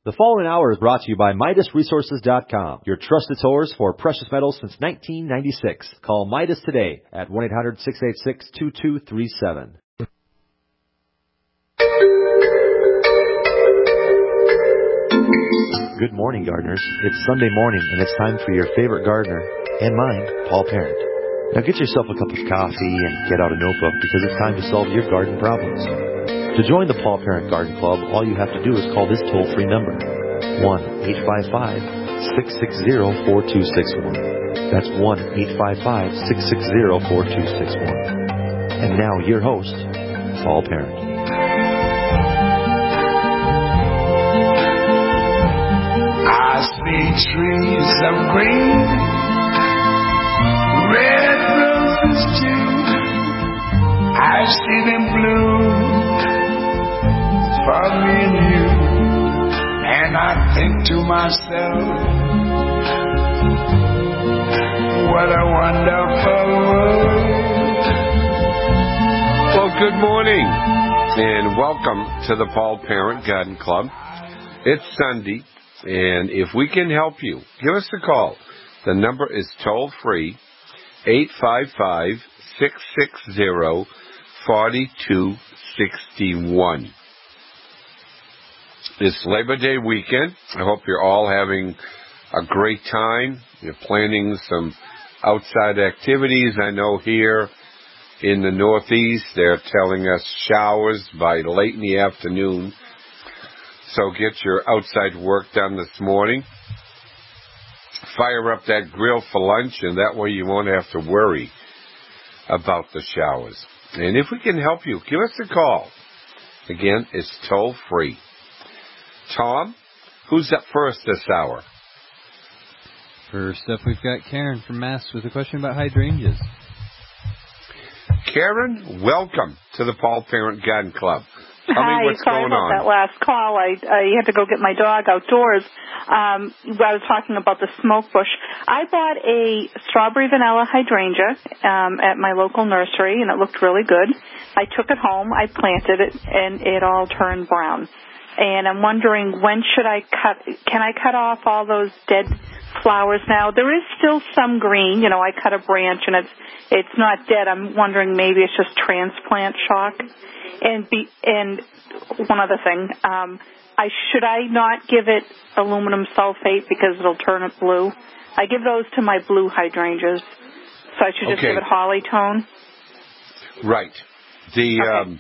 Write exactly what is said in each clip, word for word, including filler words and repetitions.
The following hour is brought to you by Midas Resources dot com, your trusted source for precious metals since nineteen ninety-six. Call Midas today at one eight hundred, six eight six, two two three seven. Good morning, gardeners. It's Sunday morning, and it's time for your favorite gardener, and mine, Paul Parent. Now get yourself a cup of coffee and get out a notebook because it's time to solve your garden problems. To join the Paul Parent Garden Club, all you have to do is call this toll-free number, one eight five five, six six zero, four two six one. That's one eight five five, six six zero, four two six one. And now your host, Paul Parent. I see trees of green, red roses too. I see them bloom for me and you, and I think to myself, what a wonderful world. Well, good morning, and welcome to the Paul Parent Garden Club. It's Sunday, and if we can help you, give us a call. The number is toll-free, eight five five, six six zero, four two six one. It's Labor Day weekend. I hope you're all having a great time. You're planning some outside activities. I know here in the Northeast they're telling us showers by late in the afternoon. So get your outside work done this morning. Fire up that grill for lunch, and that way you won't have to worry about the showers. And if we can help you, give us a call. Again, it's toll-free. Tom, who's up first this hour? First up, we've got Karen from Mass with a question about hydrangeas. Karen, welcome to the Paul Parent Garden Club. Tell Hi, me what's sorry going about on. that last call. I, I had to go get my dog outdoors. Um, I was talking about the smoke bush. I bought a strawberry vanilla hydrangea um, at my local nursery, and it looked really good. I took it home, I planted it, and it all turned brown. And I'm wondering, when should I cut, can I cut off all those dead flowers now? There is still some green. You know, I cut a branch, and it's it's not dead. I'm wondering maybe it's just transplant shock. And be, and one other thing, um, I should I not give it aluminum sulfate because it'll turn it blue? I give those to my blue hydrangeas, so I should just Okay. give it holly tone. Right. The Okay. um,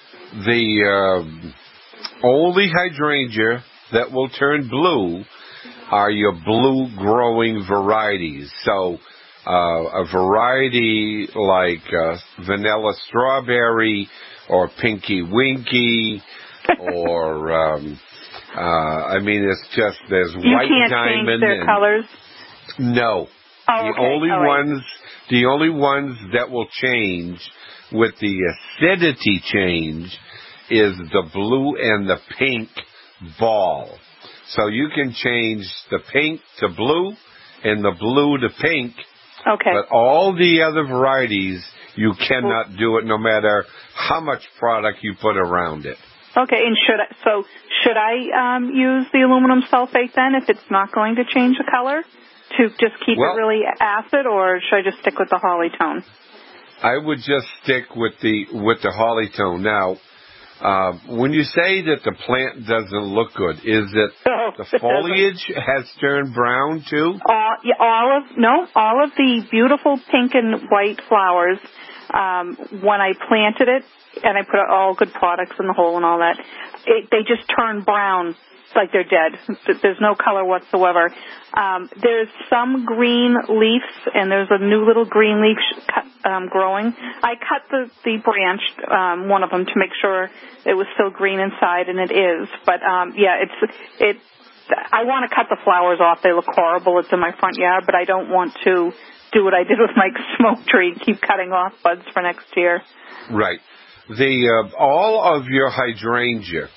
the um, only hydrangea that will turn blue are your blue growing varieties. So uh, a variety like uh, vanilla strawberry or Pinky Winky, or, um, uh, I mean, it's just, there's You white can't diamond. change their and, colors? No. Oh, the okay. only All right. ones, the only ones that will change with the acidity change is the blue and the pink ball. So you can change the pink to blue and the blue to pink. Okay. But all the other varieties, you cannot do it no matter how much product you put around it. Okay, and should I, so should I um, use the aluminum sulfate then if it's not going to change the color to just keep well, it really acid, or should I just stick with the holly tone? I would just stick with the with the holly tone. Now, uh, when you say that the plant doesn't look good, is it Oh, the it foliage has turned brown too? All, yeah, all of no, all of the beautiful pink and white flowers. Um, when I planted it, and I put all good products in the hole and all that, it, they just turn brown, like they're dead. There's no color whatsoever. Um, there's some green leaves, and there's a new little green leaf cut, um, growing. I cut the, the branch, um, one of them, to make sure it was still green inside, and it is. But, um, yeah, it's it. I want to cut the flowers off. They look horrible. It's in my front yard, but I don't want to do what I did with my smoke tree, keep cutting off buds for next year. Right. The uh, all of your hydrangea,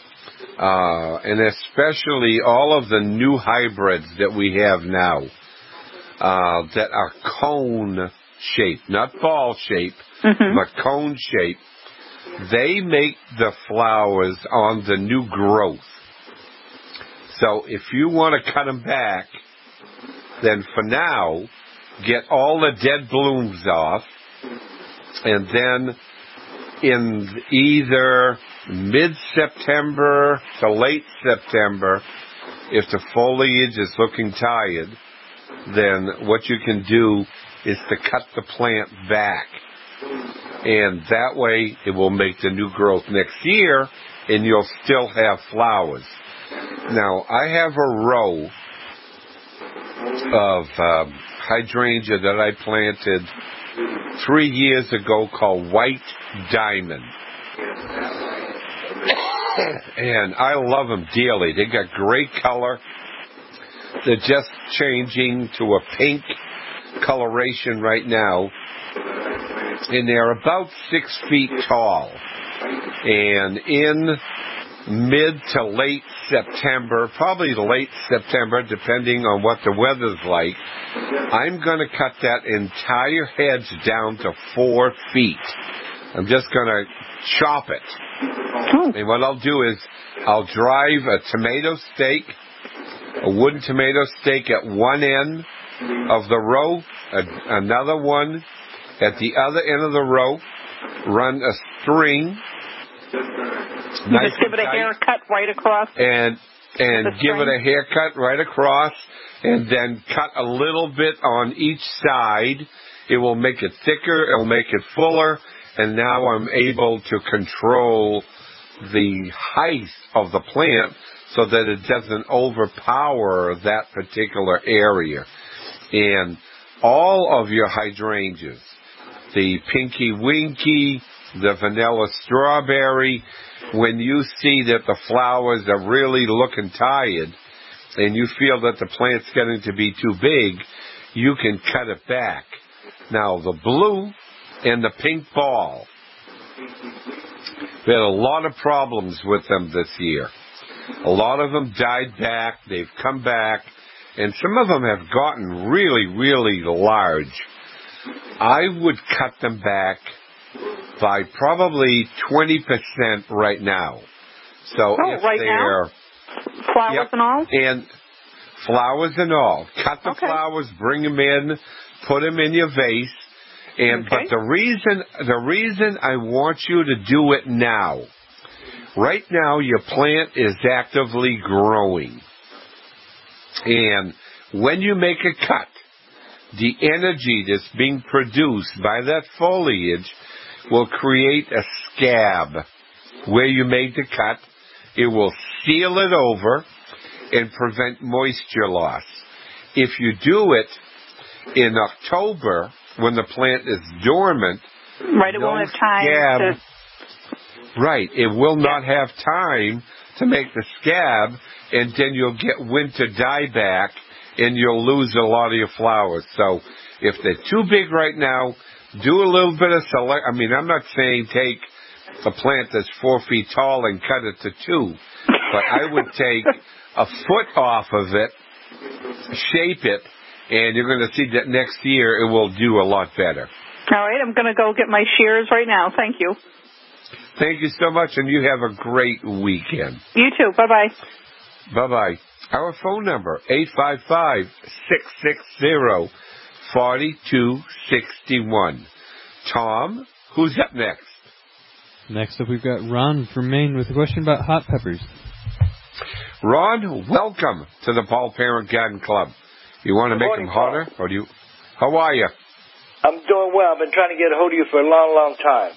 uh, and especially all of the new hybrids that we have now, uh, that are cone shaped, not ball shaped, mm-hmm. but cone shaped, they make the flowers on the new growth So if you want to cut them back, then for now, get all the dead blooms off, and then in either mid-September to late September, if the foliage is looking tired, then what you can do is to cut the plant back. And that way it will make the new growth next year, and you'll still have flowers. Now, I have a row of um, hydrangea that I planted three years ago called White Diamond. And I love them dearly. They got great color. They're just changing to a pink coloration right now. And they're about six feet tall. And in mid to late September, probably late September, depending on what the weather's like, I'm going to cut that entire hedge down to four feet. I'm just going to chop it. And what I'll do is I'll drive a tomato stake, a wooden tomato stake at one end of the row, a, another one at the other end of the row, run a string. You Nice just give it a haircut right across. And and give it a haircut right across, and then cut a little bit on each side. It will make it thicker, it will make it fuller, and now I'm able to control the height of the plant so that it doesn't overpower that particular area. And all of your hydrangeas, the Pinky Winky, the vanilla strawberry, when you see that the flowers are really looking tired and you feel that the plant's getting to be too big, you can cut it back. Now, the blue and the pink ball, we had a lot of problems with them this year. A lot of them died back, they've come back, and some of them have gotten really, really large. I would cut them back by probably twenty percent right now. So oh, if right they're... Now? Flowers yep, and all? And flowers and all. Cut the okay. flowers, bring them in, put them in your vase. And okay. But the reason, the reason I want you to do it now, right now your plant is actively growing. And when you make a cut, the energy that's being produced by that foliage will create a scab where you made the cut. It will seal it over and prevent moisture loss. If you do it in October, when the plant is dormant, right, it no won't have time scab, to... Right, it will not have time to make the scab, and then you'll get winter dieback, and you'll lose a lot of your flowers. So if they're too big right now, do a little bit of select. I mean, I'm not saying take a plant that's four feet tall and cut it to two, but I would take a foot off of it, shape it, and you're going to see that next year it will do a lot better. All right, I'm going to go get my shears right now. Thank you. Thank you so much, and you have a great weekend. You too. Bye-bye. Bye-bye. Our phone number, eight five five, six six zero, four two six one. Tom, who's up next? Next up, we've got Ron from Maine with a question about hot peppers. Ron, welcome to the Paul Parent Garden Club. You want to make morning, them hotter, Paul. or do you? How are you? I'm doing well. I've been trying to get a hold of you for a long, long time.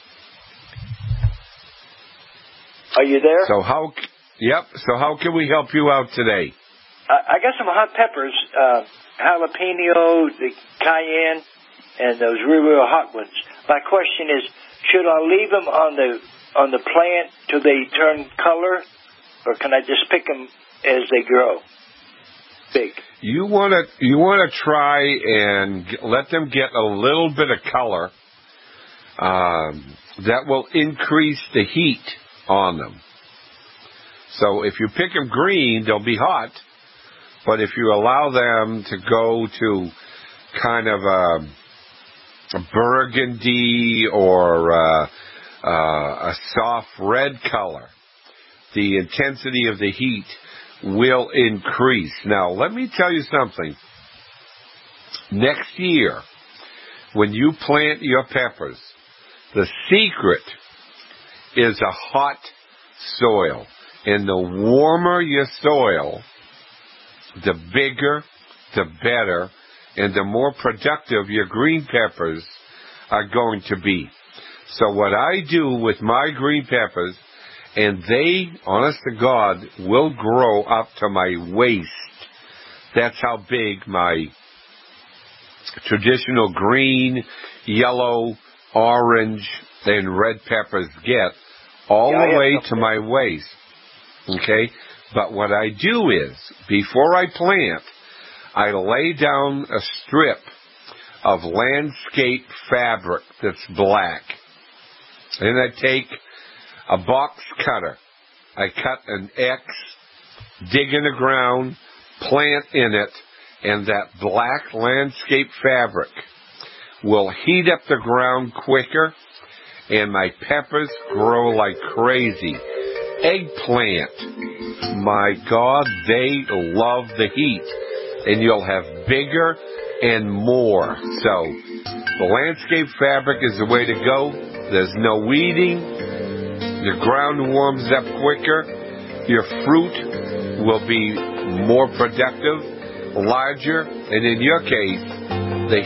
Are you there? So how? Yep. So how can we help you out today? I, I got some hot peppers, uh, jalapeno, the cayenne, and those real, real hot ones. My question is, should I leave them on the on the plant till they turn color, or can I just pick them as they grow big? You want to you want to try and get, let them get a little bit of color. Um, that will increase the heat on them. So if you pick them green, they'll be hot. But if you allow them to go to kind of a, a burgundy or a, a, a soft red color, the intensity of the heat will increase. Now, let me tell you something. Next year, when you plant your peppers, the secret is a hot soil. And the warmer your soil, the bigger, the better, and the more productive your green peppers are going to be. So what I do with my green peppers, and they, honest to God, will grow up to my waist. That's how big my traditional green, yellow, orange, and red peppers get, all yeah, the way yeah. to my waist. Okay? But what I do is, before I plant, I lay down a strip of landscape fabric that's black. And I take a box cutter. I cut an X, dig in the ground, plant in it, and that black landscape fabric will heat up the ground quicker, and my peppers grow like crazy. Eggplant, my God, they love the heat, and you'll have bigger and more. So the landscape fabric is the way to go. There's no weeding. The ground warms up quicker. Your fruit will be more productive, larger, and in your case, the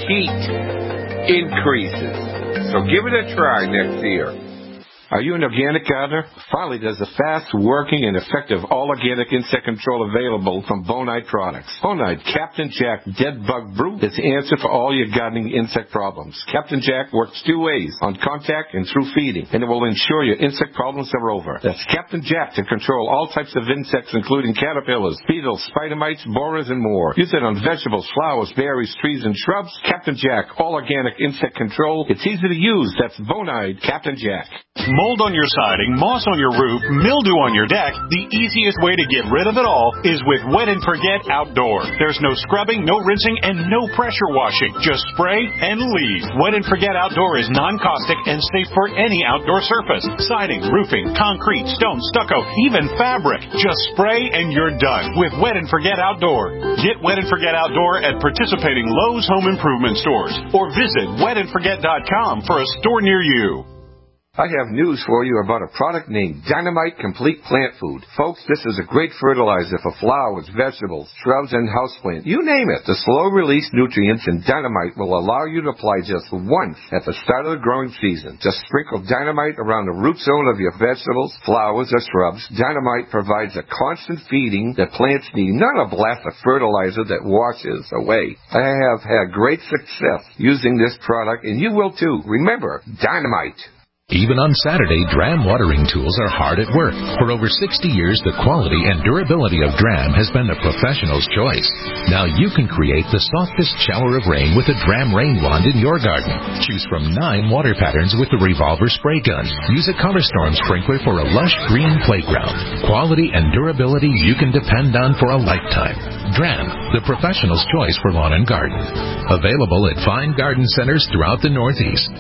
heat increases. So give it a try next year. Are you an organic gardener? Finally, there's a fast-working and effective all-organic insect control available from Bonide Products. Bonide Captain Jack Dead Bug Brew is the answer for all your gardening insect problems. Captain Jack works two ways, on contact and through feeding, and it will ensure your insect problems are over. That's Captain Jack to control all types of insects, including caterpillars, beetles, spider mites, borers, and more. Use it on vegetables, flowers, berries, trees, and shrubs. Captain Jack All-Organic Insect Control. It's easy to use. That's Bonide Captain Jack. Mold on your siding, moss on your roof, mildew on your deck, the easiest way to get rid of it all is with Wet and Forget Outdoor. There's no scrubbing, no rinsing, and no pressure washing. Just spray and leave. Wet and Forget Outdoor is non-caustic and safe for any outdoor surface. Siding, roofing, concrete, stone, stucco, even fabric. Just spray and you're done with Wet and Forget Outdoor. Get Wet and Forget Outdoor at participating Lowe's Home Improvement stores or visit wet and forget dot com for a store near you. I have news for you about a product named Dynamite Complete Plant Food. Folks, this is a great fertilizer for flowers, vegetables, shrubs, and houseplants. You name it. The slow-release nutrients in Dynamite will allow you to apply just once at the start of the growing season. Just sprinkle Dynamite around the root zone of your vegetables, flowers, or shrubs. Dynamite provides a constant feeding that plants need, not a blast of fertilizer that washes away. I have had great success using this product, and you will too. Remember, Dynamite. Even on Saturday, Dram watering tools are hard at work. For over sixty years, the quality and durability of Dram has been the professional's choice. Now you can create the softest shower of rain with a Dram rain wand in your garden. Choose from nine water patterns with the revolver spray gun. Use a Color Storm sprinkler for a lush green playground. Quality and durability you can depend on for a lifetime. Dram, the professional's choice for lawn and garden. Available at fine garden centers throughout the Northeast.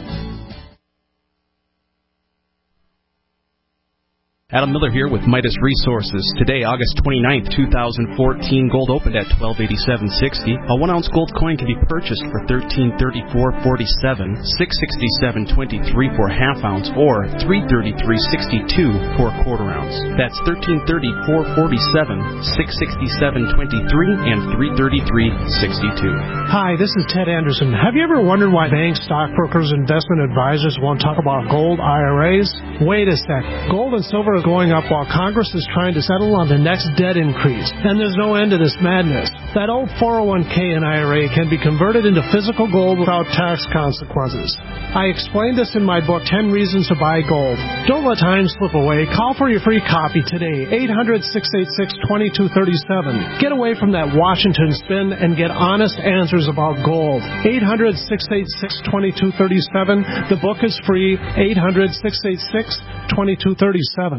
Adam Miller here with Midas Resources. Today, August twenty-ninth, twenty fourteen, gold opened at twelve eighty-seven sixty. A one-ounce gold coin can be purchased for thirteen thirty-four forty-seven, six sixty-seven twenty-three for a half ounce, or three thirty-three sixty-two for a quarter ounce. That's thirteen thirty-four forty-seven, six sixty-seven twenty-three, and three thirty-three sixty-two. Hi, this is Ted Anderson. Have you ever wondered why banks, stockbrokers, investment advisors won't talk about gold I R As? Wait a sec. Gold and silver are going up while Congress is trying to settle on the next debt increase. And there's no end to this madness. That old four oh one k and I R A can be converted into physical gold without tax consequences. I explained this in my book, ten Reasons to Buy Gold. Don't let time slip away. Call for your free copy today, eight hundred, six eight six, two two three seven. Get away from that Washington spin and get honest answers about gold. eight hundred, six eight six, two two three seven. The book is free, eight hundred, six eight six, two two three seven.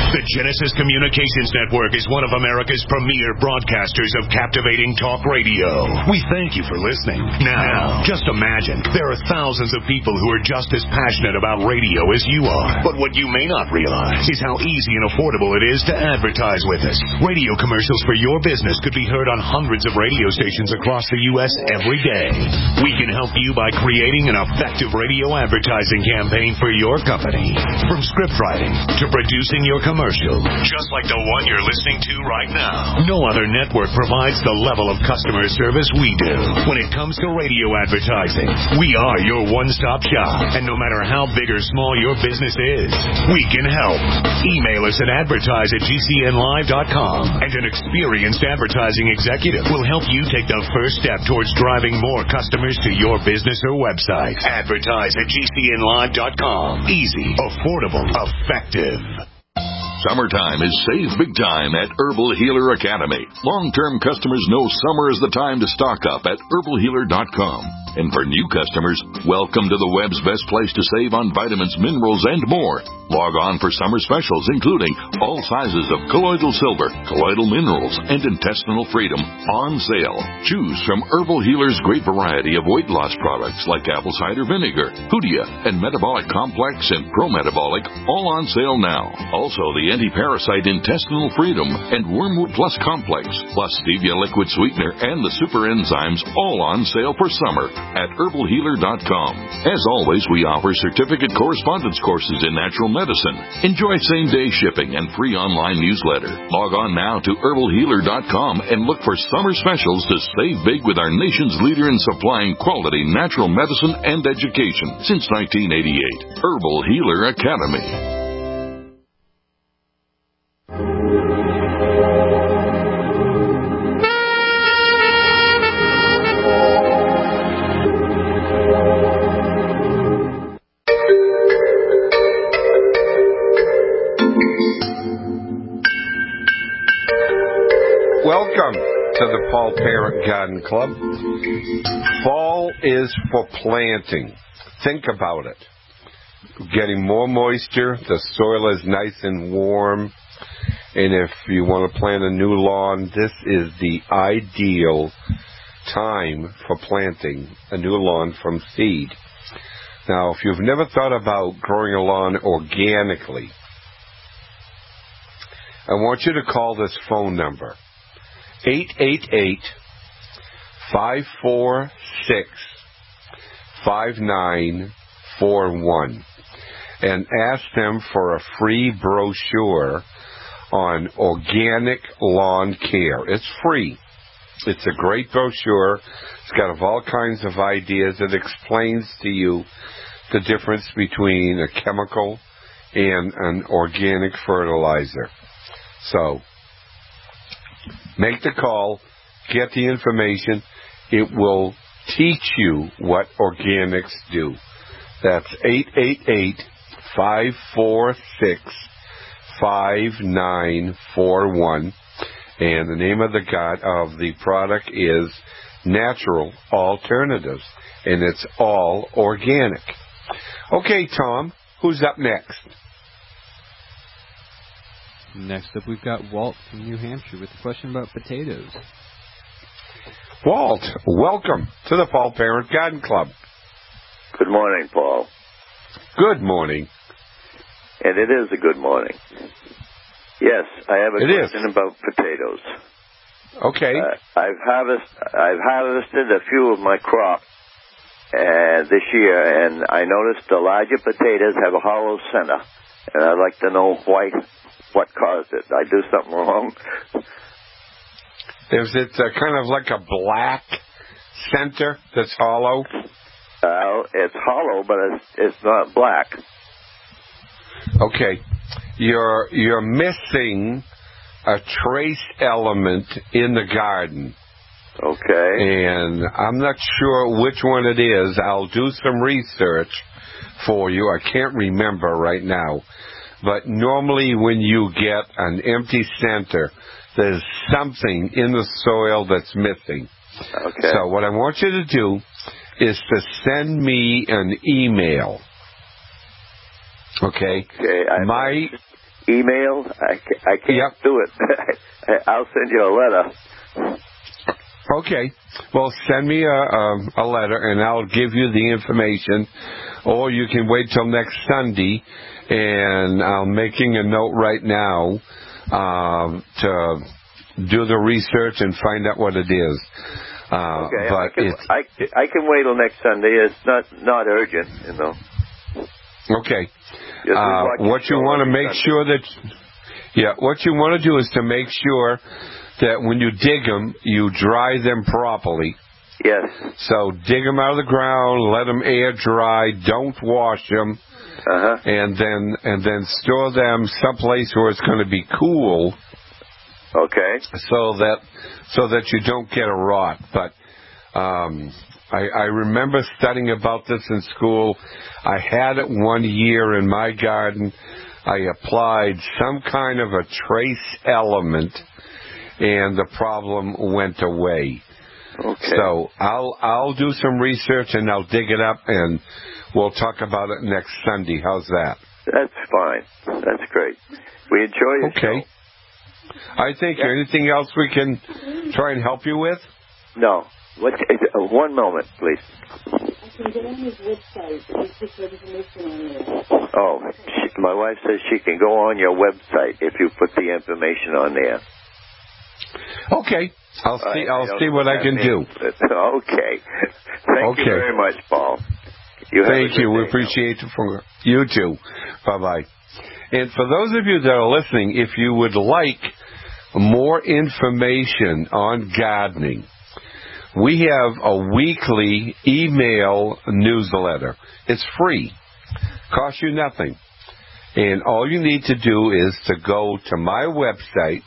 The Genesis Communications Network is one of America's premier broadcasters of captivating talk radio. We thank you for listening. Now, just imagine, there are thousands of people who are just as passionate about radio as you are. But what you may not realize is how easy and affordable it is to advertise with us. Radio commercials for your business could be heard on hundreds of radio stations across the U S every day. We can help you by creating an effective radio advertising campaign for your company. From script writing to producing your commercial, just like the one you're listening to right now. No other network provides the level of customer service we do. When it comes to radio advertising, we are your one-stop shop. And no matter how big or small your business is, we can help. Email us at advertise at g c n live dot com, and an experienced advertising executive will help you take the first step towards driving more customers to your business or website. Advertise at g c n live dot com. Easy, affordable, effective. Summertime is save big time at Herbal Healer Academy. Long-term customers know summer is the time to stock up at herbal healer dot com. And for new customers, welcome to the web's best place to save on vitamins, minerals, and more. Log on for summer specials, including all sizes of colloidal silver, colloidal minerals, and intestinal freedom on sale. Choose from Herbal Healer's great variety of weight loss products like apple cider vinegar, Hoodia, and Metabolic Complex and Pro-Metabolic, all on sale now. Also, the anti-parasite intestinal freedom and Wormwood Plus Complex, plus stevia liquid sweetener and the super enzymes, all on sale for summer at herbal healer dot com. As always, we offer certificate correspondence courses in natural medicine. Enjoy same-day shipping and free online newsletter. Log on now to herbal healer dot com and look for summer specials to save big with our nation's leader in supplying quality natural medicine and education since nineteen eighty-eight. Herbal Healer Academy. Welcome to the Paul Parent Garden Club. Fall is for planting. Think about it. Getting more moisture, the soil is nice and warm, and if you want to plant a new lawn, this is the ideal time for planting a new lawn from seed. Now, if you've never thought about growing a lawn organically, I want you to call this phone number, eight eight eight, five four six, five nine four one, and ask them for a free brochure on organic lawn care. It's free. It's a great brochure. It's got all kinds of ideas. It explains to you the difference between a chemical and an organic fertilizer. So, make the call, get the information. It will teach you what organics do. That's eight eight eight, five four six, five nine four one. And the name of the god of the product is Natural Alternatives, and it's all organic. Okay, Tom, who's up next? Next up, we've got Walt from New Hampshire with a question about potatoes. Walt, welcome to the Paul Parent Garden Club. Good morning, Paul. Good morning. And it is a good morning. Yes, I have a it question is. about potatoes. Okay. Uh, I've harvest I've harvested a few of my crop uh, this year, and I noticed the larger potatoes have a hollow center, and I'd like to know why. What caused it? Did I do something wrong? Is it uh, kind of like a black center that's hollow? Uh, it's hollow, but it's, it's not black. Okay. You're, you're missing a trace element in the garden. Okay. And I'm not sure which one it is. I'll do some research for you. I can't remember right now. But normally when you get an empty center, there's something in the soil that's missing. Okay. So what I want you to do is to send me an email. Okay? Okay. I My email? I, ca- I can't Yep. do it. I'll send you a letter. Okay. Well, send me a, a, a letter, and I'll give you the information. Or you can wait till next Sunday, and I'm making a note right now um, to do the research and find out what it is. Uh, okay, but I can, it's, I, I can wait till next Sunday. It's not not urgent, you know. Okay. Just Uh, watch the what you show want to every make Sunday. sure that, yeah, what you want to do is to make sure that when you dig them, you dry them properly. Yes. So dig them out of the ground, let them air dry, don't wash them, uh-huh. and then and then store them someplace where it's going to be cool. Okay. So that so that you don't get a rot. But um, I, I remember studying about this in school. I had it one year in my garden. I applied some kind of a trace element, and the problem went away. Okay. So I'll I'll do some research and I'll dig it up and we'll talk about it next Sunday. How's that? That's fine. That's great. We enjoy your Okay. show. I think Yeah. anything else we can try and help you with? No. What? Uh, one moment, please. I can get on his website and put your information on there. Oh, she, my wife says she can go on your website if you put the information on there. Okay. I'll see. I, I'll I see what I can do. Okay. Thank Okay. you very much, Paul. You have Thank a good you. We day appreciate it for you too. Bye bye. And for those of you that are listening, if you would like more information on gardening, we have a weekly email newsletter. It's free. Costs you nothing. And all you need to do is to go to my website,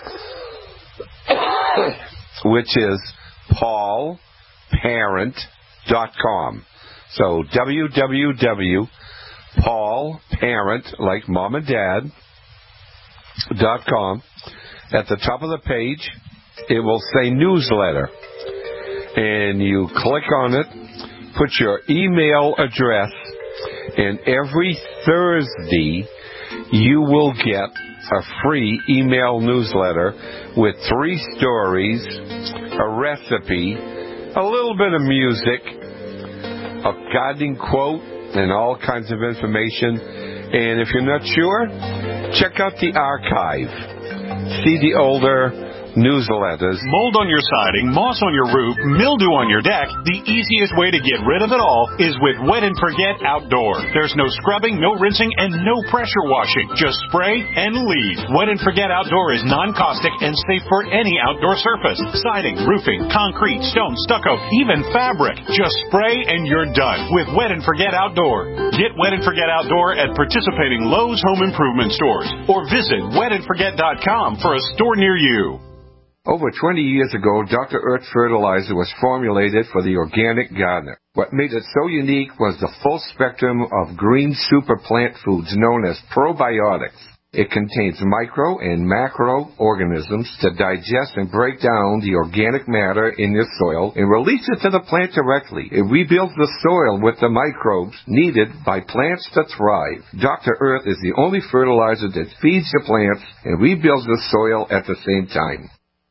which is paul parent dot com. So w w w dot paul parent, like mom and dad, dot com. At the top of the page, it will say newsletter. And you click on it, put your email address, and every Thursday you will get a free email newsletter with three stories, a recipe, a little bit of music, a gardening quote, and all kinds of information. And if you're not sure, check out the archive. See the older newsletters. Mold on your siding, moss on your roof, mildew on your deck. The easiest way to get rid of it all is with Wet and Forget Outdoor. There's no scrubbing, no rinsing, and no pressure washing. Just spray and leave. Wet and Forget Outdoor is non-caustic and safe for any outdoor surface. Siding, roofing, concrete, stone, stucco, even fabric. Just spray and you're done with Wet and Forget Outdoor. Get Wet and Forget Outdoor at participating Lowe's Home Improvement stores or visit wet and forget dot com for a store near you. Over twenty years ago, Doctor Earth fertilizer was formulated for the organic gardener. What made it so unique was the full spectrum of green super plant foods known as probiotics. It contains micro and macro organisms to digest and break down the organic matter in your soil and release it to the plant directly. It rebuilds the soil with the microbes needed by plants to thrive. Doctor Earth is the only fertilizer that feeds the plants and rebuilds the soil at the same time.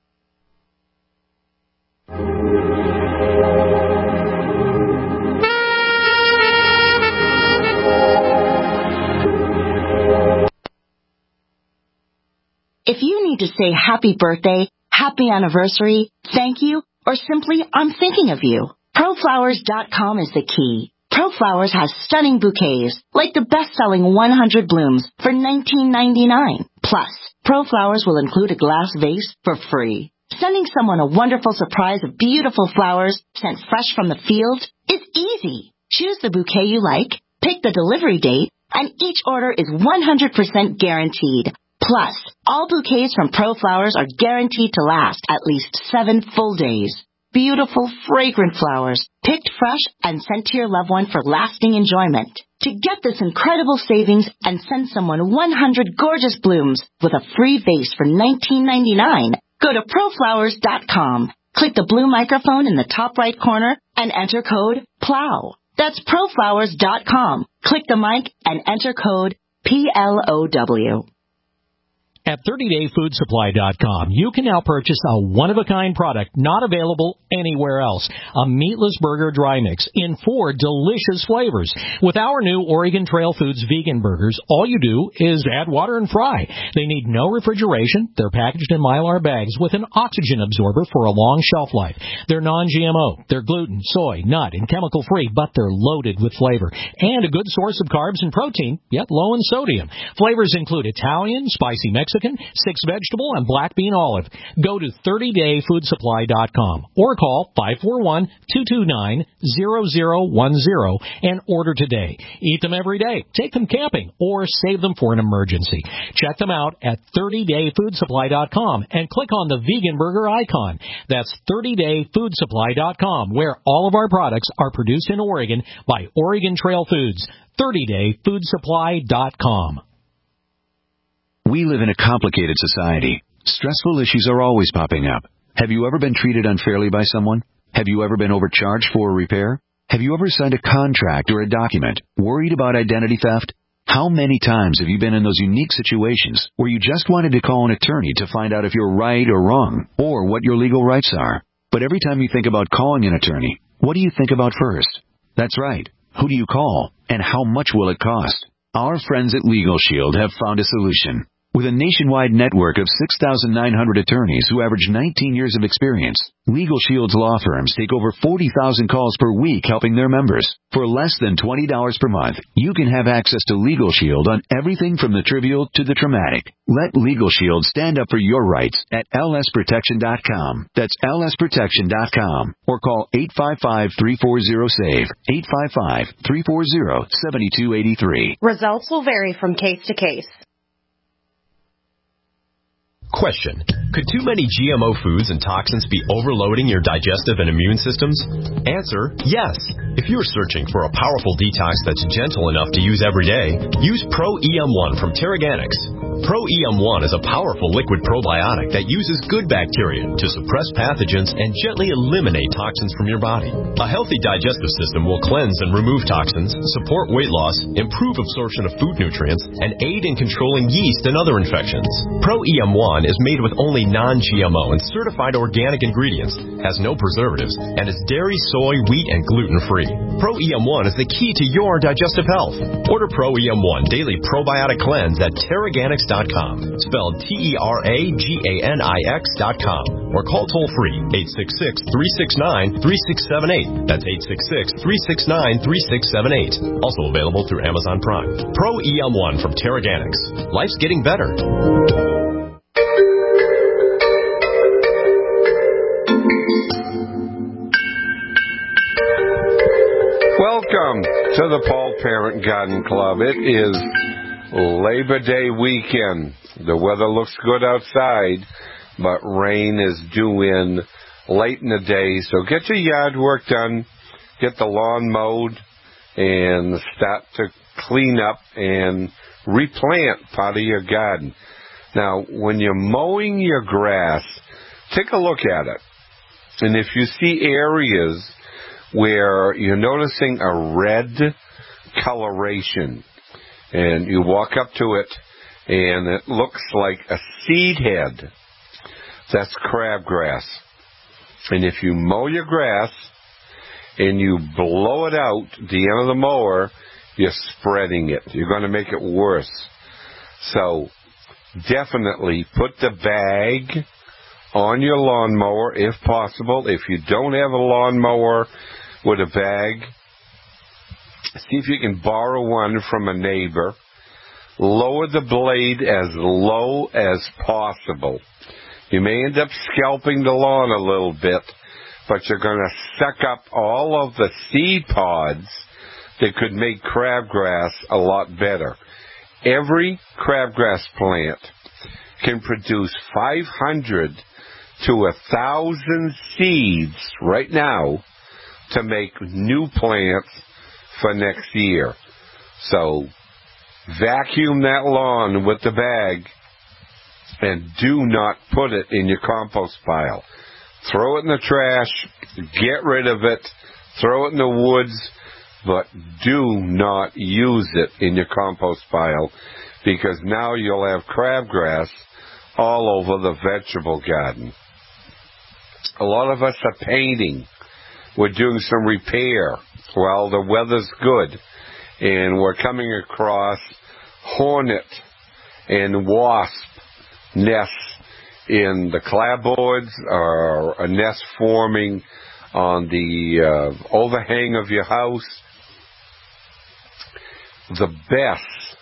If you need to say happy birthday, happy anniversary, thank you, or simply I'm thinking of you, pro flowers dot com is the key. ProFlowers has stunning bouquets, like the best-selling one hundred blooms for nineteen ninety-nine. Plus, ProFlowers will include a glass vase for free. Sending someone a wonderful surprise of beautiful flowers sent fresh from the field is easy. Choose the bouquet you like, pick the delivery date, and each order is one hundred percent guaranteed. Plus, all bouquets from ProFlowers are guaranteed to last at least seven full days. Beautiful, fragrant flowers, picked fresh and sent to your loved one for lasting enjoyment. To get this incredible savings and send someone one hundred gorgeous blooms with a free vase for nineteen ninety-nine, go to pro flowers dot com. Click the blue microphone in the top right corner and enter code PLOW. That's pro flowers dot com. Click the mic and enter code P L O W. At thirty day food supply dot com, you can now purchase a one-of-a-kind product not available anywhere else. A meatless burger dry mix in four delicious flavors. With our new Oregon Trail Foods vegan burgers, all you do is add water and fry. They need no refrigeration. They're packaged in Mylar bags with an oxygen absorber for a long shelf life. They're non-G M O. They're gluten, soy, nut, and chemical-free, but they're loaded with flavor. And a good source of carbs and protein, yet low in sodium. Flavors include Italian, spicy Mexican, six vegetable, and black bean olive. Go to thirty day food supply dot com or call five four one, two two nine, zero zero one zero and order today. Eat them every day, take them camping, or save them for an emergency. Check them out at thirty day food supply dot com and click on the vegan burger icon. That's thirty day food supply dot com, where all of our products are produced in Oregon by Oregon Trail Foods. thirty day food supply dot com. We live in a complicated society. Stressful issues are always popping up. Have you ever been treated unfairly by someone? Have you ever been overcharged for a repair? Have you ever signed a contract or a document worried about identity theft? How many times have you been in those unique situations where you just wanted to call an attorney to find out if you're right or wrong, or what your legal rights are? But every time you think about calling an attorney, what do you think about first? That's right. Who do you call, and how much will it cost? Our friends at Legal Shield have found a solution. With a nationwide network of six thousand nine hundred attorneys who average nineteen years of experience, Legal Shield's law firms take over forty thousand calls per week helping their members. For less than twenty dollars per month, you can have access to Legal Shield on everything from the trivial to the traumatic. Let Legal Shield stand up for your rights at L S protection dot com. That's L S protection dot com. Or call eight five five, three four zero, S A V E, eight five five, three four zero, seven two eight three. Results will vary from case to case. Question. Could too many G M O foods and toxins be overloading your digestive and immune systems? Answer, yes. If you're searching for a powerful detox that's gentle enough to use every day, use Pro E M one from Terraganics. Pro E M one is a powerful liquid probiotic that uses good bacteria to suppress pathogens and gently eliminate toxins from your body. A healthy digestive system will cleanse and remove toxins, support weight loss, improve absorption of food nutrients, and aid in controlling yeast and other infections. Pro E M one is made with only non-G M O and certified organic ingredients, has no preservatives, and is dairy, soy, wheat, and gluten-free. Pro E M one is the key to your digestive health. Order Pro E M one Daily Probiotic Cleanse at Terraganics dot com, spelled T E R A G A N I X dot com, or call toll-free eight six six, three six nine, three six seven eight. That's eight six six, three six nine, three six seven eight. Also available through Amazon Prime. Pro E M one from Terraganics. Life's getting better. Welcome to the Paul Parent Garden Club. It is Labor Day weekend. The weather looks good outside, but rain is due in late in the day. So get your yard work done, get the lawn mowed, and start to clean up and replant part of your garden. Now, when you're mowing your grass, take a look at it. And if you see areas where you're noticing a red coloration, and you walk up to it, and it looks like a seed head, that's crabgrass. And if you mow your grass, and you blow it out at the end of the mower, you're spreading it. You're going to make it worse. So definitely put the bag on your lawnmower if possible. If you don't have a lawnmower with a bag, see if you can borrow one from a neighbor. Lower the blade as low as possible. You may end up scalping the lawn a little bit, but you're going to suck up all of the seed pods that could make crabgrass a lot better. Every crabgrass plant can produce five hundred to one thousand seeds right now to make new plants for next year. So vacuum that lawn with the bag and do not put it in your compost pile. Throw it in the trash, get rid of it, throw it in the woods, but do not use it in your compost pile, because now you'll have crabgrass all over the vegetable garden. A lot of us are painting. We're doing some repair. Well, the weather's good, and we're coming across hornet and wasp nests in the clapboards, or a nest forming on the uh, overhang of your house. The best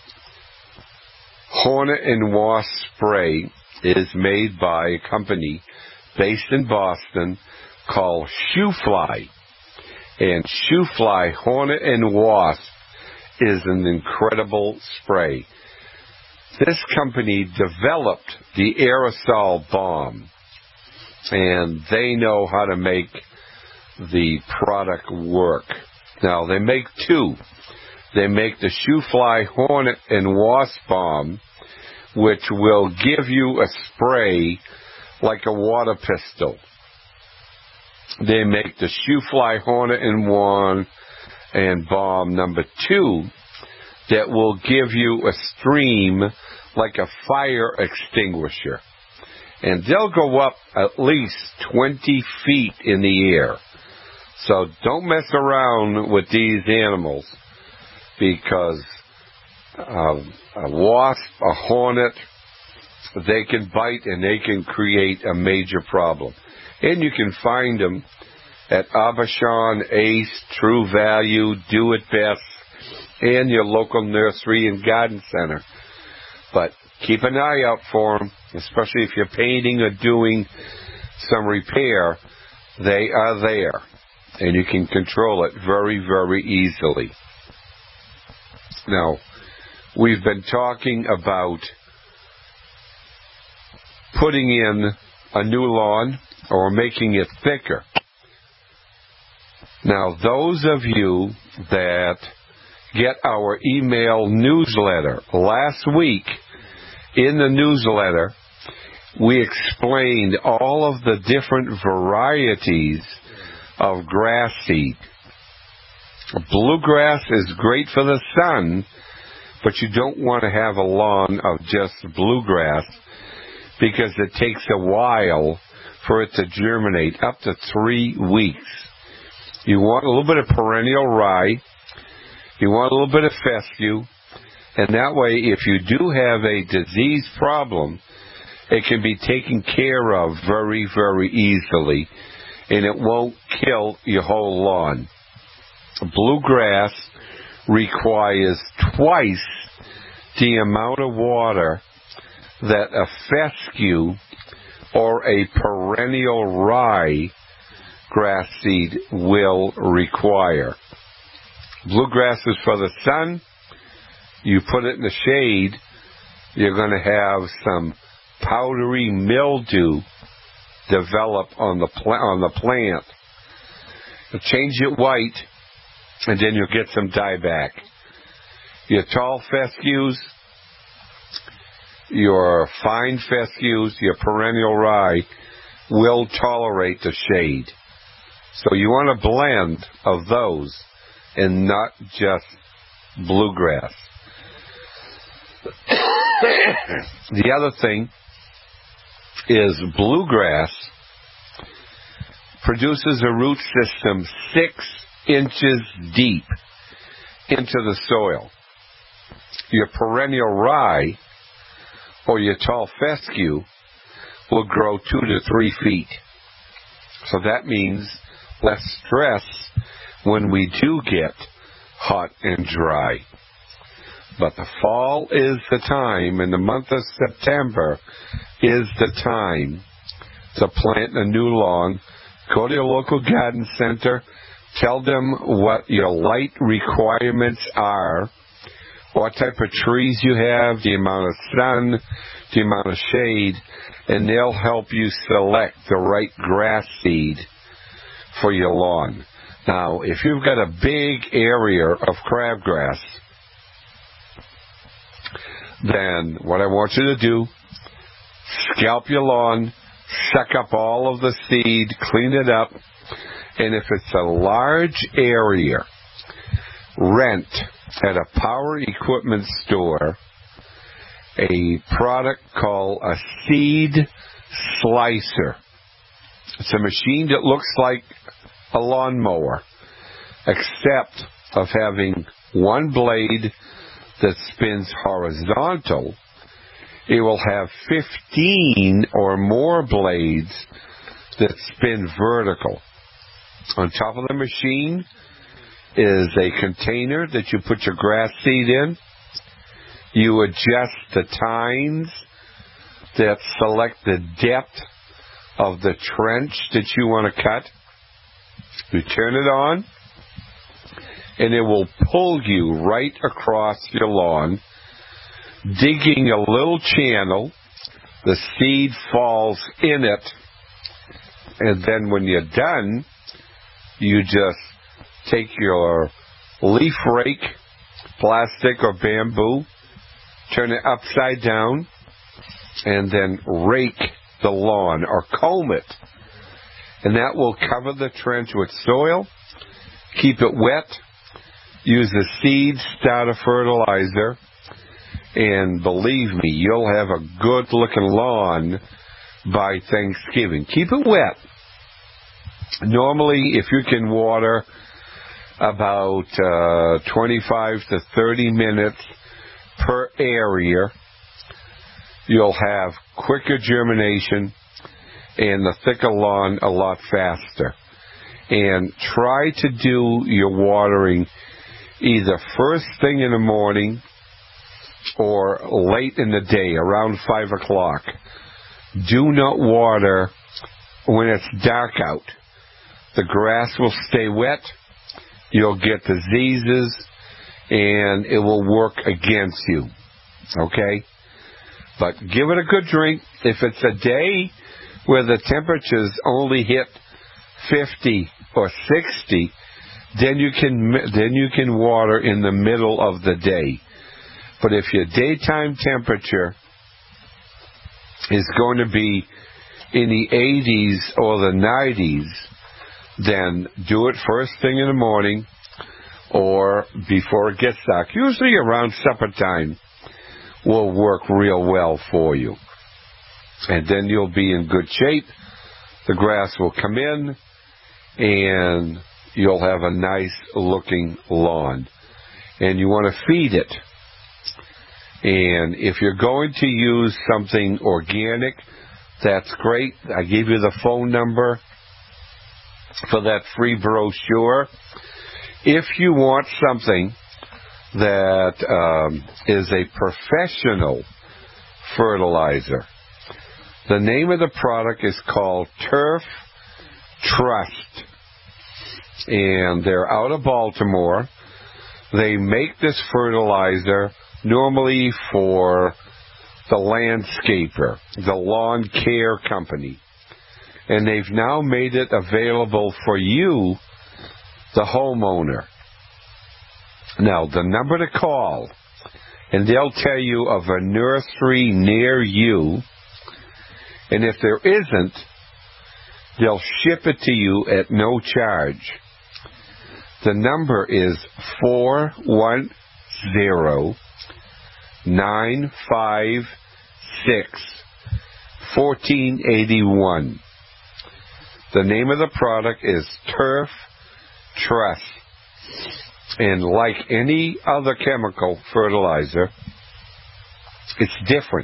hornet and wasp spray is made by a company based in Boston called Shoofly. And Shoofly Hornet and Wasp is an incredible spray. This company developed the aerosol bomb, and they know how to make the product work. Now, they make two. They make the Shoofly Hornet and Wasp bomb, which will give you a spray like a water pistol. They make the Shoofly Hornet and Wasp and bomb number two that will give you a stream like a fire extinguisher. And they'll go up at least twenty feet in the air. So don't mess around with these animals, because um, a wasp, a hornet, they can bite and they can create a major problem. And you can find them at Aubuchon, Ace, True Value, Do It Best, and your local nursery and garden center. But keep an eye out for them, especially if you're painting or doing some repair. They are there, and you can control it very, very easily. Now, we've been talking about putting in a new lawn or making it thicker. Now, those of you that get our email newsletter, last week in the newsletter, we explained all of the different varieties of grass seed. Bluegrass is great for the sun, but you don't want to have a lawn of just bluegrass, because it takes a while for it to germinate, up to three weeks. You want a little bit of perennial rye. You want a little bit of fescue. And that way, if you do have a disease problem, it can be taken care of very, very easily, and it won't kill your whole lawn. Bluegrass requires twice the amount of water that a fescue or a perennial rye grass seed will require. Bluegrass is for the sun. You put it in the shade, you're going to have some powdery mildew develop on the pl- on the plant. You'll change it white, and then you'll get some dieback. Your tall fescues, your fine fescues, your perennial rye will tolerate the shade. So you want a blend of those and not just bluegrass. The other thing is bluegrass produces a root system six inches deep into the soil. Your perennial rye or your tall fescue will grow two to three feet. So that means less stress when we do get hot and dry. But the fall is the time, and the month of September is the time to plant a new lawn. Go to your local garden center, tell them what your light requirements are, what type of trees you have, the amount of sun, the amount of shade, and they'll help you select the right grass seed for your lawn. Now, if you've got a big area of crabgrass, then what I want you to do, scalp your lawn, suck up all of the seed, clean it up, and if it's a large area, rent at a power equipment store a product called a seed slicer. It's a machine that looks like a lawnmower, except of having one blade that spins horizontal. It will have fifteen or more blades that spin vertical. On top of the machine is a container that you put your grass seed in. You adjust the tines that select the depth of the trench that you want to cut. You turn it on, and it will pull you right across your lawn, digging a little channel. The seed falls in it, and then when you're done, you just take your leaf rake, plastic or bamboo, turn it upside down, and then rake the lawn or comb it. And that will cover the trench with soil, keep it wet, use a seed starter fertilizer, and believe me, you'll have a good-looking lawn by Thanksgiving. Keep it wet. Normally, if you can water about uh, twenty-five to thirty minutes per area, you'll have quicker germination and the thicker lawn a lot faster. And try to do your watering either first thing in the morning or late in the day, around five o'clock. Do not water when it's dark out. The grass will stay wet, you'll get diseases, and it will work against you. Okay? But give it a good drink. If it's a day where the temperatures only hit fifty or sixty, then you can then you can water in the middle of the day. But if your daytime temperature is going to be in the eighties or the nineties, then do it first thing in the morning or before it gets dark. Usually around supper time will work real well for you. And then you'll be in good shape. The grass will come in, and you'll have a nice looking lawn. And you want to feed it. And if you're going to use something organic, that's great. I gave you the phone number for that free brochure. If you want something that um, is a professional fertilizer, the name of the product is called Turf Trust, and they're out of Baltimore. They make this fertilizer normally for the landscaper, the lawn care company, and they've now made it available for you, the homeowner. Now, the number to call, and they'll tell you of a nursery near you, and if there isn't, they'll ship it to you at no charge. The number is four one zero, nine five six, one four eight one. The name of the product is Turf Trust. And like any other chemical fertilizer, it's different.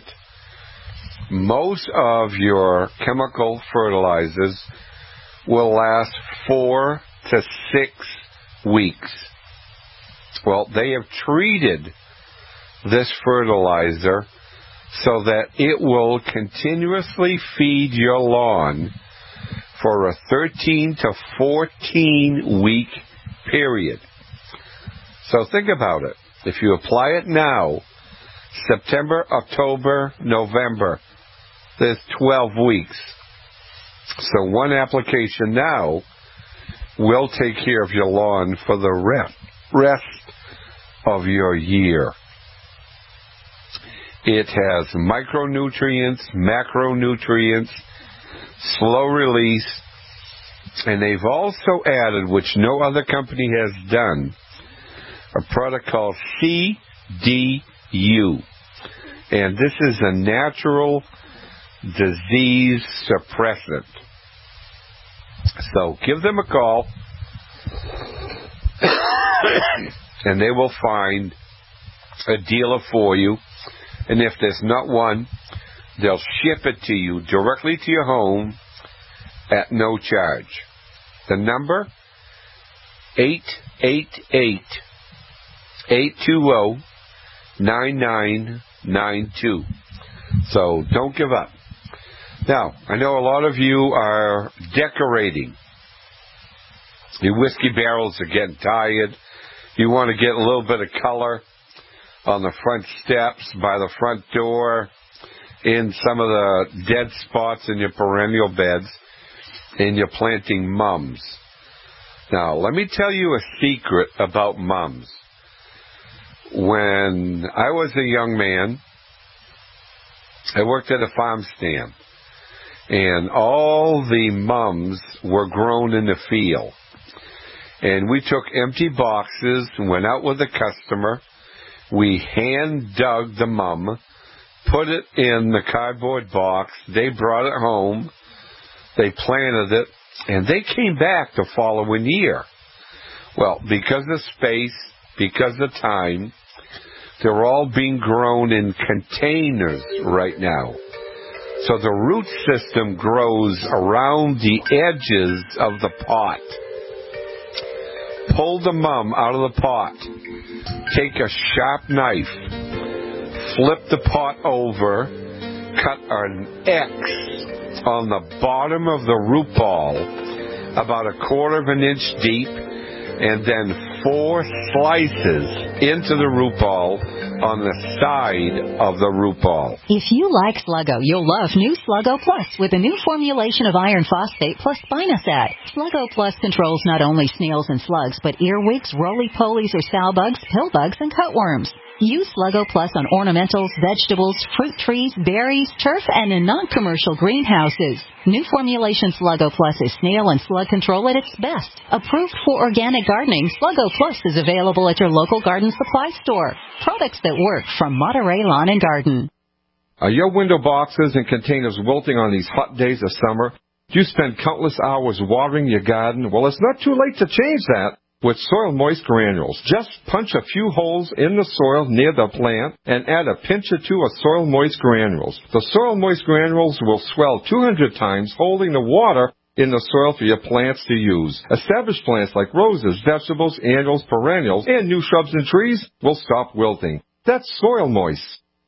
Most of your chemical fertilizers will last four to six weeks. Well, they have treated this fertilizer so that it will continuously feed your lawn for a thirteen to fourteen week period. So think about it. If you apply it now, September, October, November, there's twelve weeks. So one application now will take care of your lawn for the rest, rest of your year. It has micronutrients, macronutrients, slow release, and they've also added, which no other company has done, a product called C D U. And this is a natural disease suppressant. So give them a call, and they will find a dealer for you. And if there's not one, they'll ship it to you directly to your home at no charge. The number, eight eight eight, eight two zero, nine nine nine two. So don't give up. Now, I know a lot of you are decorating. Your whiskey barrels are getting tired. You want to get a little bit of color on the front steps, by the front door, in some of the dead spots in your perennial beds, and you're planting mums. Now, let me tell you a secret about mums. When I was a young man, I worked at a farm stand, and all the mums were grown in the field. And we took empty boxes, went out with the customer, we hand dug the mum, put it in the cardboard box, they brought it home, they planted it, and they came back the following year. Well, because of space, because of time, they're all being grown in containers right now. So the root system grows around the edges of the pot. Pull the mum out of the pot. Take a sharp knife. Flip the pot over. Cut an X on the bottom of the root ball, about a quarter of an inch deep, and then four slices into the root ball on the side of the root ball. If you like Sluggo, you'll love new Sluggo Plus with a new formulation of iron phosphate plus spinosad. Sluggo Plus controls not only snails and slugs, but earwigs, roly-polies or sow bugs, pill bugs, and cutworms. Use Sluggo Plus on ornamentals, vegetables, fruit trees, berries, turf, and in non-commercial greenhouses. New formulation Sluggo Plus is snail and slug control at its best. Approved for organic gardening, Sluggo Plus is available at your local garden supply store. Products that work from Monterey Lawn and Garden. Are your window boxes and containers wilting on these hot days of summer? Do you spend countless hours watering your garden? Well, it's not too late to change that with Soil Moist Granules. Just punch a few holes in the soil near the plant and add a pinch or two of Soil Moist Granules. The Soil Moist Granules will swell two hundred times, holding the water in the soil for your plants to use. Established plants like roses, vegetables, annuals, perennials, and new shrubs and trees will stop wilting. That's Soil Moist.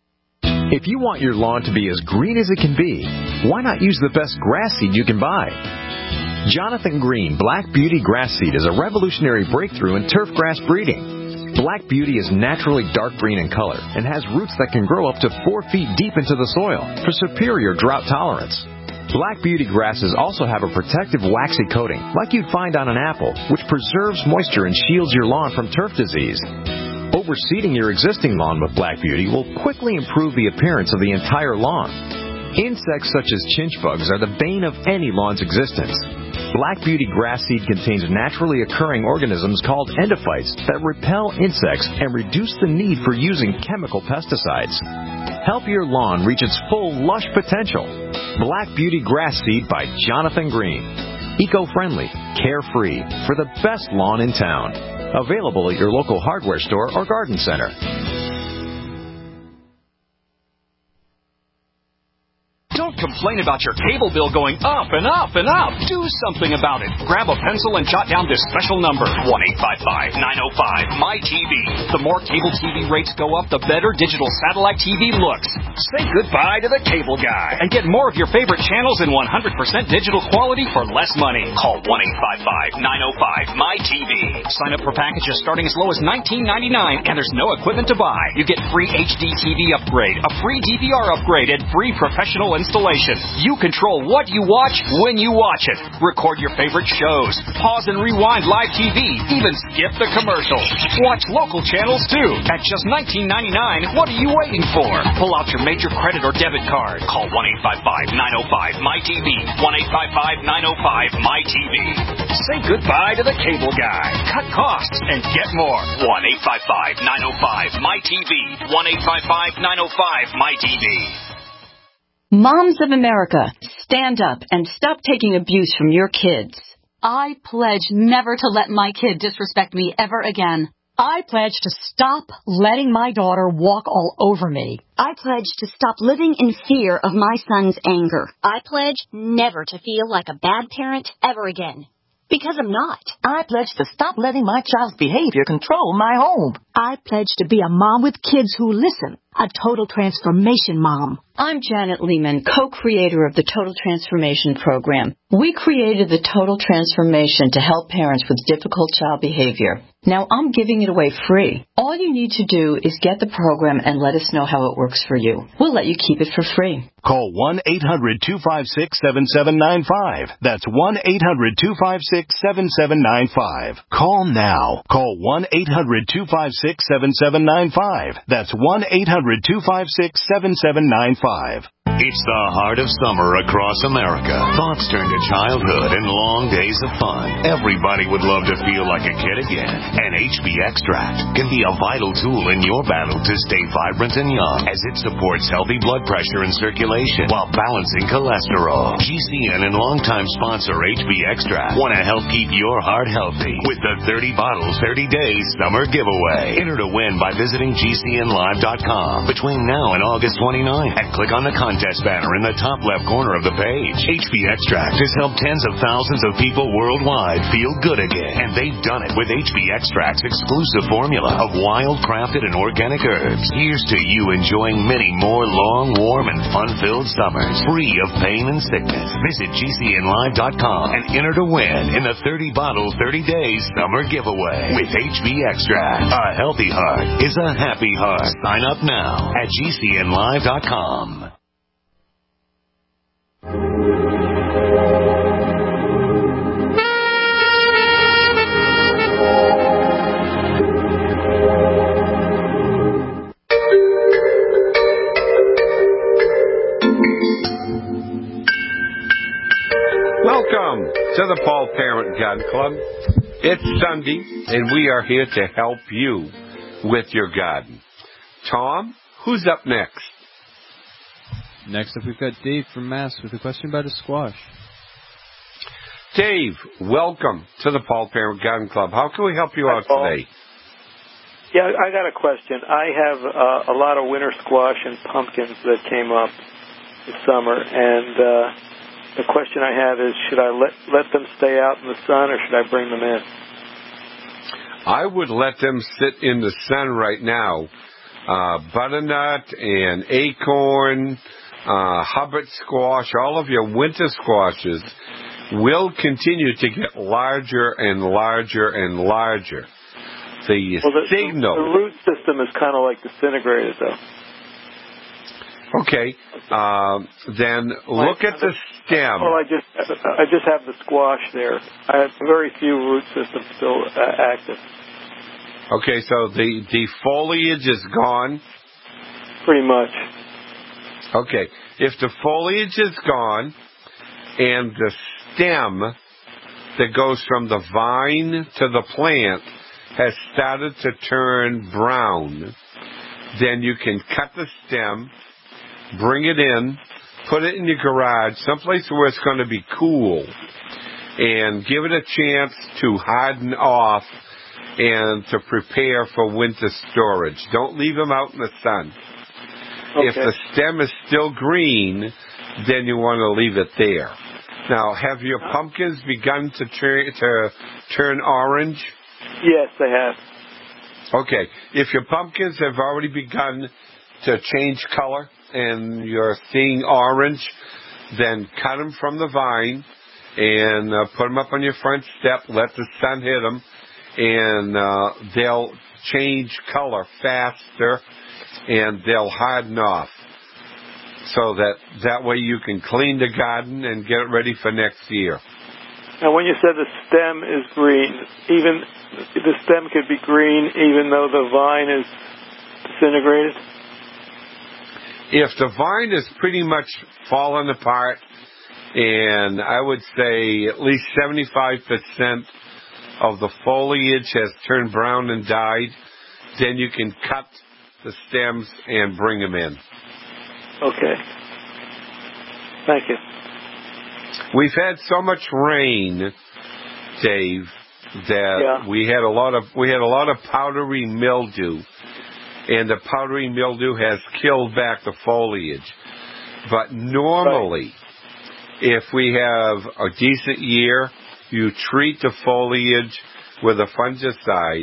If you want your lawn to be as green as it can be, why not use the best grass seed you can buy? Jonathan Green Black Beauty Grass Seed is a revolutionary breakthrough in turf grass breeding. Black Beauty is naturally dark green in color and has roots that can grow up to four feet deep into the soil for superior drought tolerance. Black Beauty grasses also have a protective waxy coating, like you'd find on an apple, which preserves moisture and shields your lawn from turf disease. Overseeding your existing lawn with Black Beauty will quickly improve the appearance of the entire lawn. Insects such as chinch bugs are the bane of any lawn's existence. Black Beauty grass seed contains naturally occurring organisms called endophytes that repel insects and reduce the need for using chemical pesticides. Help your lawn reach its full lush potential. Black Beauty grass seed by Jonathan Green. Eco-friendly, carefree, for the best lawn in town. Available at your local hardware store or garden center. Don't complain about your cable bill going up and up and up. Do something about it. Grab a pencil and jot down this special number, one eight five five, nine oh five, M Y T V. The more cable T V rates go up, the better digital satellite T V looks. Say goodbye to the cable guy and get more of your favorite channels in one hundred percent digital quality for less money. Call one eight five five, nine oh five, M Y T V. Sign up for packages starting as low as nineteen ninety-nine, and there's no equipment to buy. You get free H D T V upgrade, a free D V R upgrade, and free professional installation. installation. You control what you watch when you watch it. Record your favorite shows. Pause and rewind live T V. Even skip the commercials. Watch local channels too. At just nineteen ninety-nine dollars, what are you waiting for? Pull out your major credit or debit card. Call one eight five five, nine oh five, M Y T V. one eight five five, nine oh five, M Y T V. Say goodbye to the cable guy. Cut costs and get more. one eight five five, nine oh five, M Y T V. one eight five five, nine oh five, M Y T V. Moms of America, stand up and stop taking abuse from your kids. I pledge never to let my kid disrespect me ever again. I pledge to stop letting my daughter walk all over me. I pledge to stop living in fear of my son's anger. I pledge never to feel like a bad parent ever again. Because I'm not. I pledge to stop letting my child's behavior control my home. I pledge to be a mom with kids who listen. A total transformation mom. I'm Janet Lehman, co-creator of the Total Transformation Program. We created the Total Transformation to help parents with difficult child behavior. Now I'm giving it away free. All you need to do is get the program and let us know how it works for you. We'll let you keep it for free. Call one eight hundred, two five six, seven seven nine five. That's one eight hundred, two five six, seven seven nine five. Call now. Call one eight hundred, two five six, seven seven nine five. That's one eight hundred, two five six, seven seven nine five. It's the heart of summer across America. Thoughts turn to childhood and long days of fun. Everybody would love to feel like a kid again. And H B Extract can be a vital tool in your battle to stay vibrant and young, as it supports healthy blood pressure and circulation while balancing cholesterol. G C N and longtime sponsor H B Extract want to help keep your heart healthy with the thirty bottles, thirty days summer giveaway. Enter to win by visiting G C N live dot com between now and August twenty-ninth and click on the contest banner in the top left corner of the page. H B Extract has helped tens of thousands of people worldwide feel good again, and they've done it with H B Extract's exclusive formula of wild, crafted, and organic herbs. Here's to you enjoying many more long, warm, and fun-filled summers, free of pain and sickness. Visit G C N live dot com and enter to win in the thirty bottle, thirty days summer giveaway with H B Extract. A healthy heart is a happy heart. Sign up now at G C N live dot com. Welcome to the Paul Parent Gun Club. It's Sunday, and we are here to help you with your garden. Tom, who's up next? Next up, we've got Dave from Mass with a question about a squash. Dave, welcome to the Paul Parent Garden Club. How can we help you out today? Yeah, I got a question. I have uh, a lot of winter squash and pumpkins that came up this summer, and uh, the question I have is, should I let let them stay out in the sun, or should I bring them in? I would let them sit in the sun right now. Uh, butternut and acorn, uh, Hubbard squash, all of your winter squashes will continue to get larger and larger and larger. The well, the, signal... The, the root system is kind of like disintegrated, though. Okay, uh, then look at the stem. Well, I just I just have the squash there. I have very few root systems still uh, active. Okay, so the, the foliage is gone? Pretty much. Okay, if the foliage is gone and the stem that goes from the vine to the plant has started to turn brown, then you can cut the stem, bring it in, put it in your garage, someplace where it's going to be cool, and give it a chance to harden off and to prepare for winter storage. Don't leave them out in the sun. Okay. If the stem is still green, then you want to leave it there. Now, have your pumpkins begun to turn to turn orange? Yes, they have. Okay. If your pumpkins have already begun to change color and you're seeing orange, then cut them from the vine and uh, put them up on your front step. Let the sun hit them, and uh, they'll change color faster and they'll harden off. so that that way you can clean the garden and get it ready for next year. And when you said the stem is green, even the stem could be green even though the vine is disintegrated? If the vine is pretty much fallen apart, and I would say at least seventy-five percent of the foliage has turned brown and died, then you can cut the stems and bring them in. Okay. Thank you. We've had so much rain, Dave, that yeah. we had a lot of we had a lot of powdery mildew, and the powdery mildew has killed back the foliage. But normally, right. if we have a decent year, you treat the foliage with a fungicide.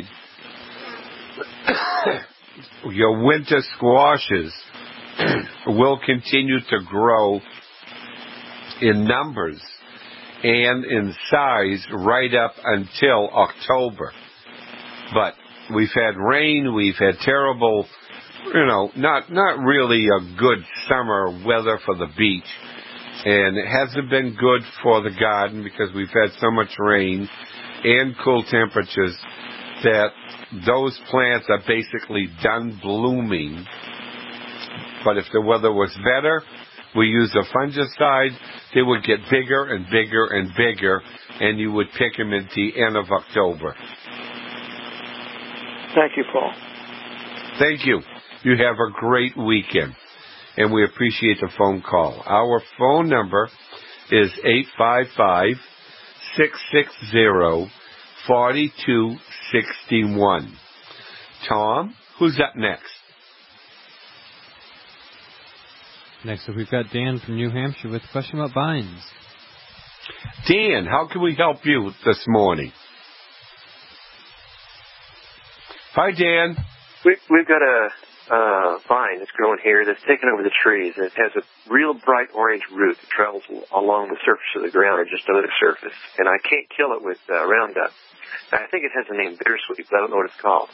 Your winter squashes will continue to grow in numbers and in size right up until October. But we've had rain, we've had terrible, you know, not not really a good summer weather for the beach. And it hasn't been good for the garden because we've had so much rain and cool temperatures that those plants are basically done blooming. But if the weather was better, we use a fungicide, they would get bigger and bigger and bigger, and you would pick them at the end of October. Thank you, Paul. Thank you. You have a great weekend, and we appreciate the phone call. Our phone number is eight five five, six six zero, four two six one. Tom, who's up next? Next up, we've got Dan from New Hampshire with a question about vines. Dan, how can we help you this morning? Hi, Dan. We, we've got a uh, vine that's growing here that's taken over the trees, and it has a real bright orange root that travels along the surface of the ground or just under the surface. And I can't kill it with uh, Roundup. I think it has the name bittersweet, but I don't know what it's called.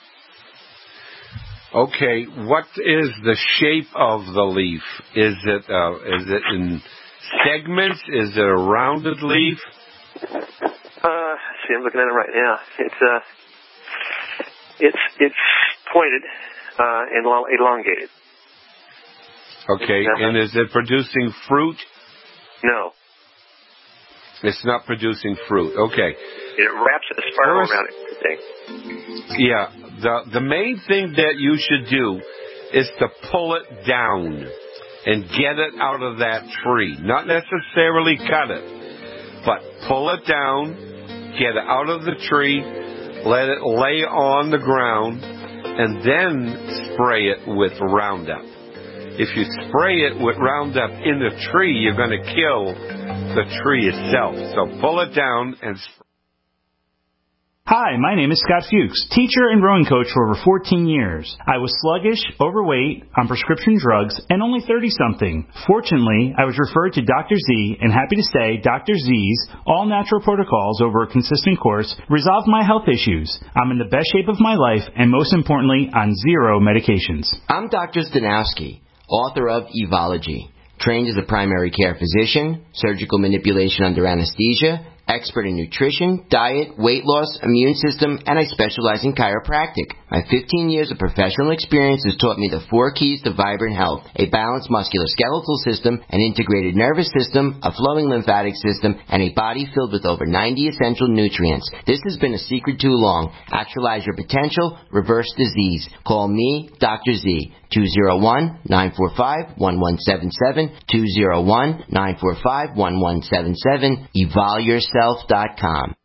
Okay, what is the shape of the leaf? Is it uh, is it in segments? Is it a rounded leaf? Uh, see, I'm looking at it right now. It's uh, it's it's pointed uh, and elongated. Okay, and is it producing fruit? No. It's not producing fruit. Okay. It wraps a spiral around it, I think. Yeah. The the main thing that you should do is to pull it down and get it out of that tree. Not necessarily cut it, but pull it down, get it out of the tree, let it lay on the ground, and then spray it with Roundup. If you spray it with Roundup in the tree, you're going to kill the tree itself. So pull it down and spray. Hi, my name is Scott Fuchs, teacher and rowing coach for over fourteen years. I was sluggish, overweight, on prescription drugs, and only thirty-something. Fortunately, I was referred to Doctor Z, and happy to say Doctor Z's all-natural protocols over a consistent course resolved my health issues. I'm in the best shape of my life, and most importantly, on zero medications. I'm Doctor Stanowski, author of Evology, trained as a primary care physician, surgical manipulation under anesthesia, expert in nutrition, diet, weight loss, immune system, and I specialize in chiropractic. My fifteen years of professional experience has taught me the four keys to vibrant health: a balanced musculoskeletal system, an integrated nervous system, a flowing lymphatic system, and a body filled with over ninety essential nutrients. This has been a secret too long. Actualize your potential, reverse disease. Call me, Doctor Z, two oh one, nine four five, one one seven seven, two oh one, nine four five, one one seven seven, evol yourself dot com.